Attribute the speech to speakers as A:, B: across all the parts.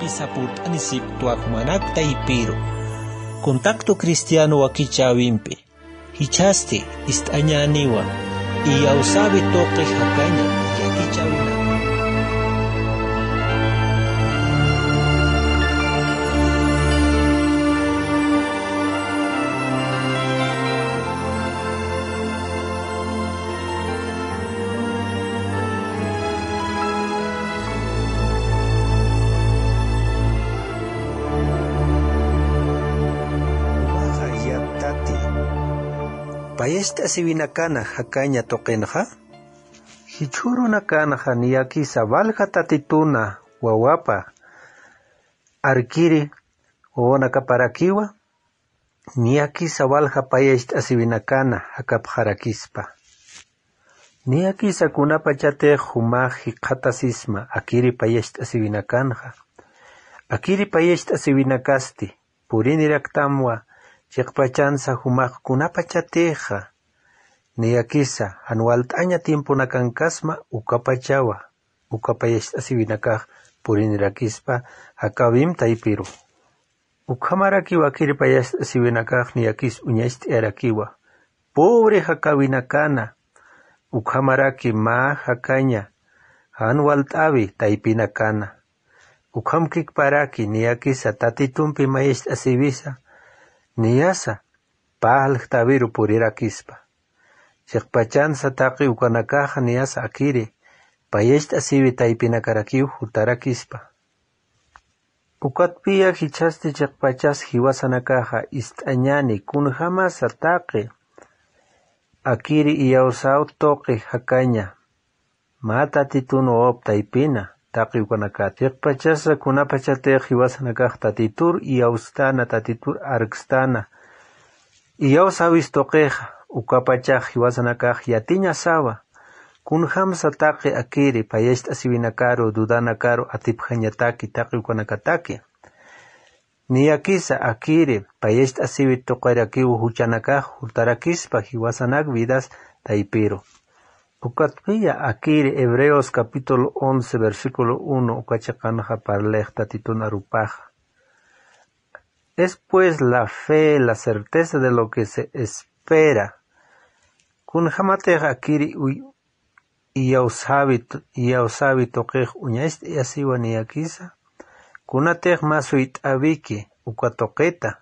A: pisapurt anisip tuakmanak taipiro. Contacto cristiano wakichawimpe. Hichaste istañaniwa. Iyausabi toque hakaña yakichawina. Payesta sivinakana hakaña toqenja. Hichuru nakana niyaki sabalja tatituna wawapa. Arkiri wawonakaparakiwa. Niyaki sabalja payesta sivinakana hakapjarakispa. Niyaki sakunapa chate humaji qatasisma akiri payesta sivinakanja. Akiri payesta sivinakasti puriniraktamwa. Chikpachansa humaq kunapa chateja. Niyakisa anualtaña tiempo nakankasma ukapachawa. Ukapayesta sivinakaj purinirakispa hakabim taipiru. Ukamarakiwa akiri payesta sivinakaj niyakis uñaiste erakiwa. Pobre hakabinakana. Ukamaraki ma hakaña. Anualtavi taipinakana. Ukamkik paraki niyakisa tatitumpi mayesta sivisa. Niyasa, pahal tabiru purirakispa. Chikpachansa taqi ukanakaja niyasa akiri, payesta sivi taipinakarakiw hutarakispa. Ukatpiya hichaste chikpachas hiwasanakaja istañani kunhamasa taqi. Akiri iyawsaw toqi hakaña. Mata tituno op taipina. Taqi ukanaka chikpachasa kunapachate hiwasanakaj tatitur iyawstana tatitur arkstana. Iyawsawis toqeja ukapachaj hiwasanakaj yatiña sawa. Kunhamsa taqi akiri payesta sivinakaro dudanakaro atipjañataki taqi ukanakataki. Niyakisa akiri payesta sivi toqerakiw huchanakaj hutarakispa hiwasanak vidas taipiro. Ukatpiya akiri Hebreos capítulo 11 versículo 1 ukachakanja parlejta titunarupaja. Es pues la fe, la certeza de lo que se espera. Kunjamateja akiri iyausabi toqej uñaist yasiwa niyakisa. Kunatej masuit abiki ukatoqeta.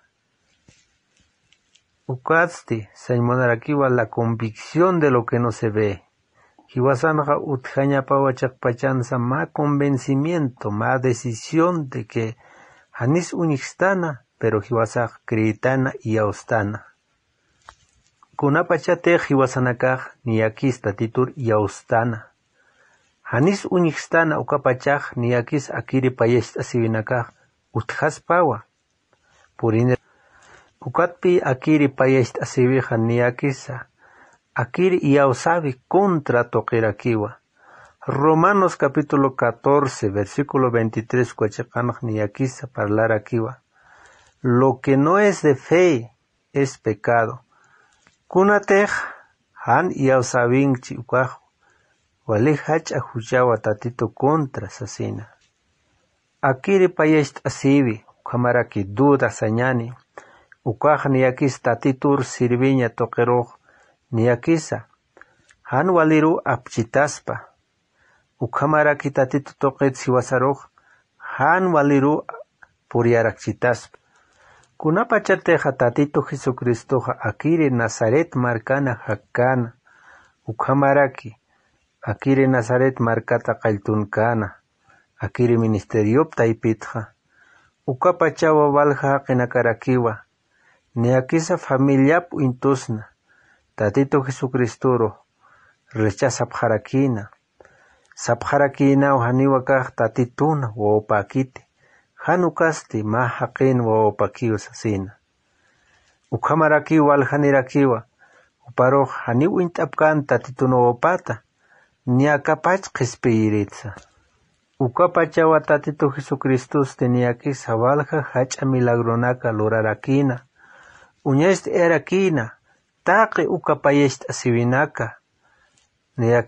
A: Ukatsti señmonarakiwa la convicción de lo que no se ve. Hiwasanja utjañapawa chakpachansa ma convencimiento, ma decisión de que hanis unixtana, pero hiwasaj kriitana y austana. Kunapachate hiwasanakaj niyakis tatitur y austana. Hanis unixtana ukapachaj niyakis akiri payest asivinakaj utjaspawa. Purine ukatpi akiri payest asivija niyakisa. Akiri iyawsabi contra toqerakiwa. Romanos capítulo 14 versículo 23 kuachakanaj niyakisa parlarakiwa. Lo que no es de fe es pecado. Kunatej han iyawsabinchi ukaj. Walihach ahuchawa tatito contra sasina. Akiri payest asivi ukamaraki duda sañani. Ukaj niyakis tatitur sirviña toqeroj. Niyakisa, han waliru apchitaspa. Ukamaraki tatitu toqet siwasaroj, han waliru puriarakchitaspa. Kunapachateja tatito Jesucristoja akiri Nazaret marcana hakana. Ukamaraki, akiri Nazaret marcata qaltunkana. Akiri ministeriop taipitja. Ukapachawa valja qinakarakiwa. Niyakisa familiap intusna. Tatito Jesucristuro rechaza pjarakina. Sapjarakina ohaniwakaj tatituna wopakiti. Hanukasti mahaqin wopakiwa sasina. Ukamaraki walhanirakiwa. Uparoj haniwintapkan tatituna wopata. Niakapach qispiritza. Ukapachawa tatito Jesucristus teniakisa walja hacha milagronaka lorarakina. Uñest erakina. Taqi ukapayest asivinaka.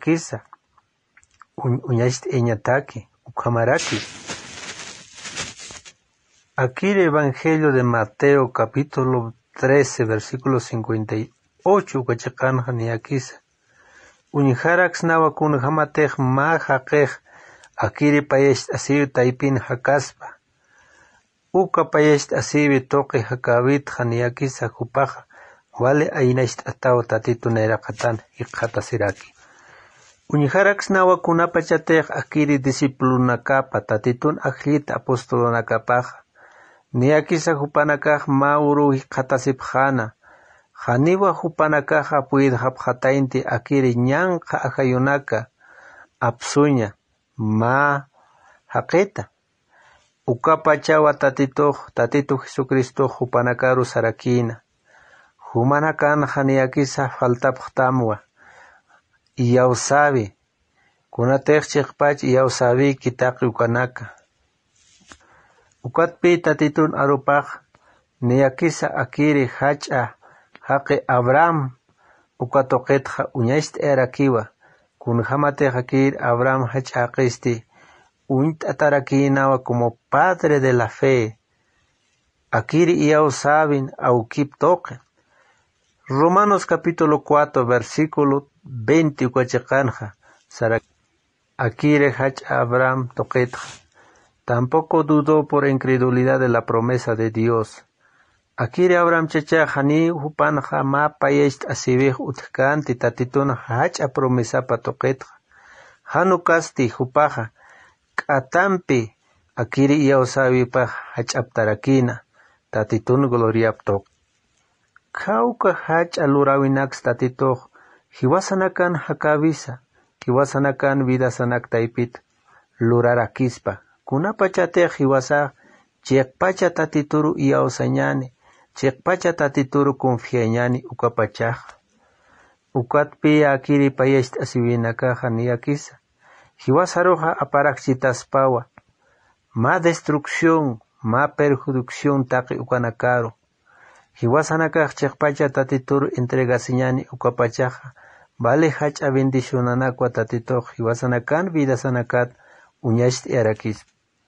A: Niyakisa. Uñaist eñataki. Ukamaraki. Aquí el Evangelio de Mateo, capítulo 13, versículo 58, Huachakanja Niakisa. Unijarax nawa kun hamatej ma haqej, akiri payesh asibi taipin hakaspa. Uka payesh asibi toque hakabit Niakisa hupaja, wale ainaist atao tatitu nerakatan ikata siraki. Unijarax nawa kunapachatej akiri disciplinakapa tatitun aklit apostolonakapaja. Niakisa hupanakaj mauru hikatasipjana. Haniwa hupanakaja puid hapjatainti akiri ñanqa ajayunaka. Apsuña ma haqeta. Ukapa chawa tatitu Jesucristo hupanakaru sarakina. Humanakan Niakisa faltapjtamwa. Iyausabi. Kunatej chikpach iyausabi kitaqi ukanaka. Ukatpi tatitun arupaj, Niakisa akiri hacha, haqe Abraham, ukatoqetja uñaist erakiwa, kun hamate hakir Abraham hacha aqisti, uñtataraki como padre de la fe, akiri iau sabin au kip toque. Romanos capítulo 4, versículo 20 ukwachekanja, akire hacha Abraham toqetja. Tampoco dudó por incredulidad de la promesa de Dios. Akire Abraham chacha hani hupanja ma payest asibij utkanti tatitun hacha promesa patoqetja. Hanukasti hupaja katampi akiri iausabi pa hachaptarakina tatitun gloriaptok. Kauka hacha lurawinax tatitoh hiwasanakan hakavisa hiwasanakan vidasanak taipit lurarakispa. Kunapachatej hiwasa chekpacha tatituru iausañani, chekpacha tatituru confiañani ukapachaj. Ukatpi akiri payesh asibinakaja Niakisa. Hiwasaroja aparakchitaspawa. Ma destrucción, ma perjudicación taqi ukanakaro. Hiwasanakaj chekpacha tatituru entregasiñani ukapachaja. Vale hacha bendicionanakwa tatitoj hiwasanakan vidasanakat uñaist erakis.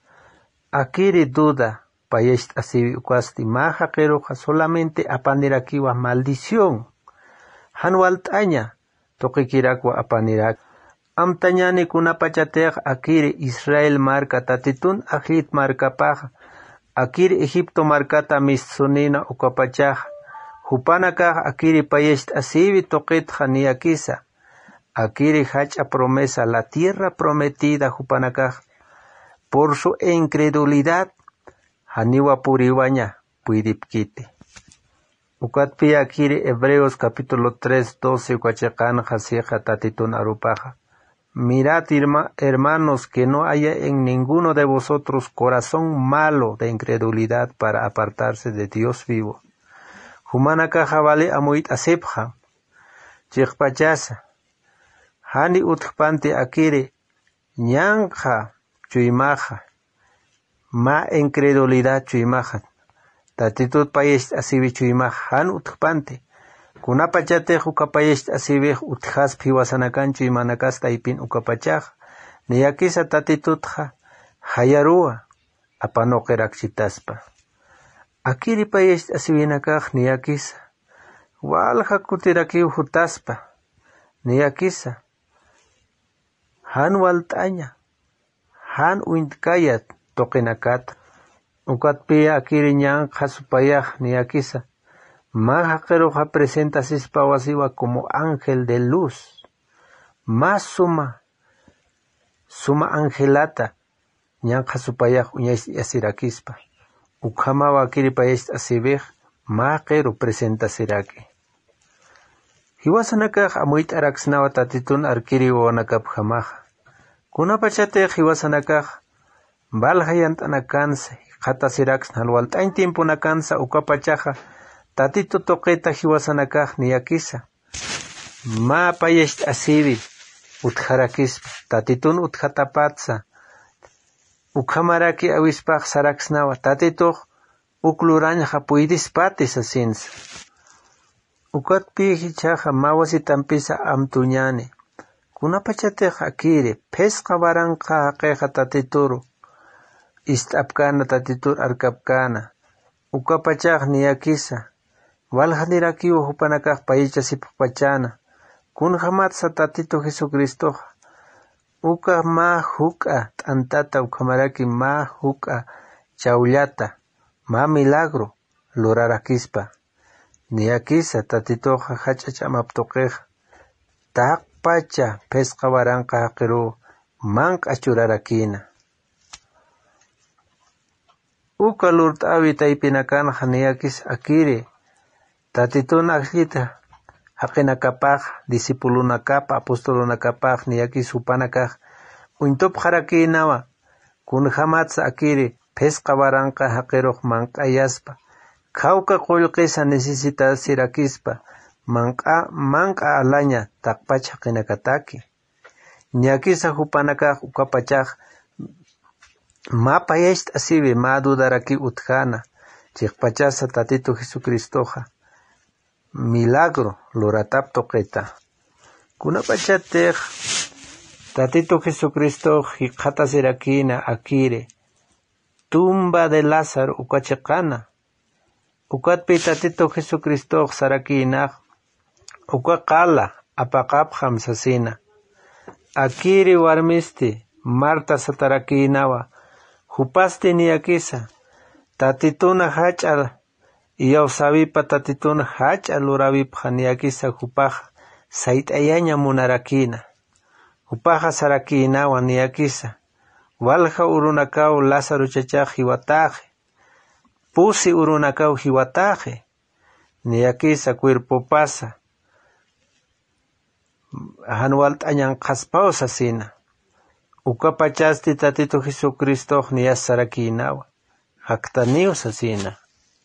A: Akiri duda, payesh asibi ukwasti maja keroja solamente apanirakiwa maldición. Hanwaltaña, toqikirakwa apanirak. Amtañani kunapachatej akiri Israel marca tatitun ajlit marcapaja. Akiri Egipto marcata missunina ukapachaja. Hupanakaj akiri payesh asibi toqetja Niakisa. Akiri hacha promesa la tierra prometida hupanakaj. Por su incredulidad, Haniwa puriwaña puidipkite. Ukatpi akiri Hebreos capítulo 3, 12 ukachekan jasieja tatitun arupaja. Mirad, hermanos, que no haya en ninguno de vosotros corazón malo de incredulidad para apartarse de Dios vivo. Humanakaja vale amuit asepja. Chikpachasa. Hani utpante akiri ñanja chuymaja. Ma incredulidad chuymaja. Tatitut payesh asibi chuymaja han utpante. Kunapachate ukapayesh asibij utjas piwasanakan chuymanakas taipin ukapachaj. Niakisa tatitutja hayarua apanokerakchitaspa. Akiri payesh asibinakaj Niakisa. Walja kutirakiw hutaspa. Niakisa. Han waltaña. Han uintkayat toqinakat. Ukatpi akiri ñan jasupayaj Niakisa. Maja keroja presenta sispawasiwa como ángel de luz. Más suma angelata. Ñan jasupayaj uñais yasirakispa. Ukamawa akiri payesh asibij. Ma kero presenta siraki. Hiwasanakaj amuit araksnawa tatitun arkiri wawanakap jamaja. Kunapachatej hiwasanakaj balhayant anakansa jata siraks nalwaltain tiempo nakansa ukapachaja tatito toqeta hiwasanakaj Niakisa. Ma payesh asibi utjarakispa tatitun utjatapatsa. Ukamaraki awispaj saraksnawa tatitoj uklurañja puidispatis asinsa. Ukatpi hichaja mawasitampisa amtuñani. Kunapachatej akiri pesqa baranqa haqeja tatituru. istapkana tatitur arkapkana ukapachaq niyakisa walhanirakiwa hupanakaq payicha sipapachana kunhamatsa tatito Jesucristo uka ma huk'a t'antata ukamaraki ma huk'a chawllata ma milagro lurarakispa niyakisa tatitoqa hach'ach'amaptuqiqa taq pacha pesqa waranqa haqiru manq'a churarakina uka lurt'awi taypinakanqa niyakis akiri tatituna aqllita haqinakapaq disipulunakapaq apostolunakapaq niyakis hupanakaq uintop harakinawa kunhamatsa akiri pesqa waranqa haqiruq manq'ayaspa khawka qullqisa necesita sirakispa manq'a alaña taqpacha haqinakataki niyakisa hupanakaq ukapachaq mapayash t'asibi ma dudaraki utkana chiqpachasa tatito Jesucristoqa milagro luratap toqeta kunapachatiq tatito Jesucristo hiqhata sirakina akire tumba de Lázaro ukachiqana ukatpi tatito Jesucristo sarakinaq uka qala apaqapqam sasina akiri warmisti Marta satarakinawa hupasti niyakisa tatituna hach'al iyawsawipa tatituna hach'al lurawipa niyakisa hupaqa sayt'ayaña munarakina hupaqa sarakinawa niyakisa walha urunakaw Lázaro chachaq hiwataje pusi urunakaw hiwataje niyakisa cuerpo pasa hanwalt'añan qaspaw sasina ukapachasti tatito Jesucristo niyas sarakinawa haktaniw sasina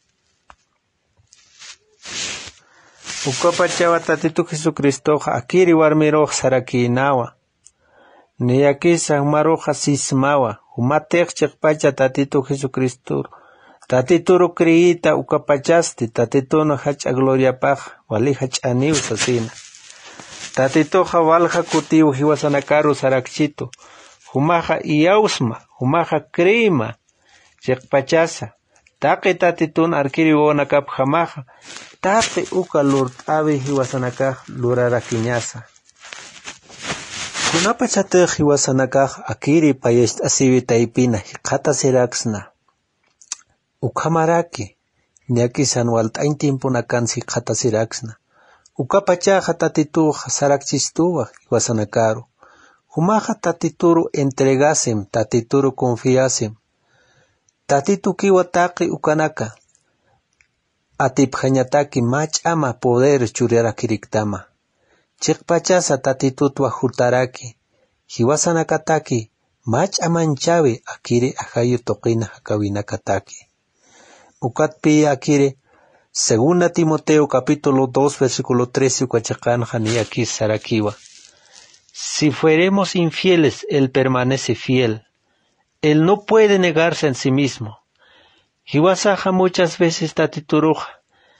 A: ukapachawa tatito Jesucristo akiri warmiruq sarakinawa niyakisa maruqa sismawa humatiq chiqpacha tatito Jesucristo tatituru kriyita ukapachasti tatituna hach'a gloriapaq wali hach'aniw sasina tatitoqa walha kutiw hiwasanakaru sarakchito humaqa iyawsma humaqa kriyma chiqpachasa taqi tatituna arkiri wawanakapaq hamaqa taqi uka lurt'awi hiwasanakaq lurarakiñasa kunapachatiq hiwasanakaq akiri payash t'asiwi taypina hiqhata siraksna ukhamaraki niyakisan walt'ayn tiempuna kansi hiqhata siraksna ukapachaqa tatituqa sarakchistuwaq hiwasanakaru humaqa tatituru entregasem tatituru confiasem tatitu kiwa taqi ukanaka atiphañataki mach'ama poder churirakiriktama chiqpachasa tatitutwa hutaraki hiwasanakataki mach'amanchawi akiri ahayu toqina hakawinakataki ukatpi akiri Segunda Timoteo capítulo 2 versículo 13 ukachaqanqa niyaki sarakiwa si fuéremos infieles él permanece fiel él no puede negarse en sí mismo hiwasaqa muchas veces tatituruqa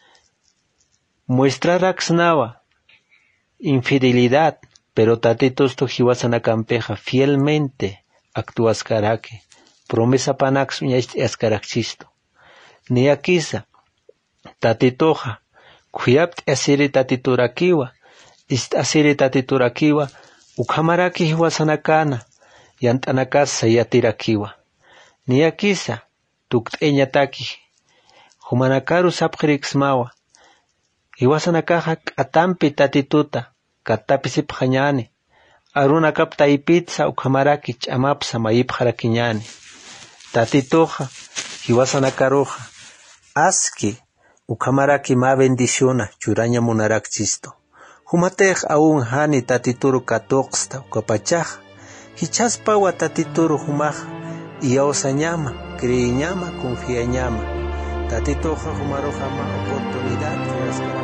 A: muestraraksnawa infidelidad pero tatitusto hiwasanakampeqa fielmente actuaskaraki promesa panaks uñashtiaskaraqchisto niyakisa tatitoqa kuyapti asiri tatiturakiwa asiri tatiturakiwa ukhamaraki hiwasanakana yant'anakasa yatirakiwa niyakisa tukt'eñataki humanakaru sapqiriksmawa hiwasanakaqa k'atampi tatituta katapisipañani arunakap taypitsa ukhamaraki ch'amapsa mayipqarakiñani tatitoqa hiwasanakaruqa aski ukhamaraki ma bendiciona churaña munarakchisto humatej aún hani tatituru katoqsta ukapachaqa hichaspawa tatituru humaqa iyawsañama creyñama confiañama tatitoqa humaruqa ma oportunidad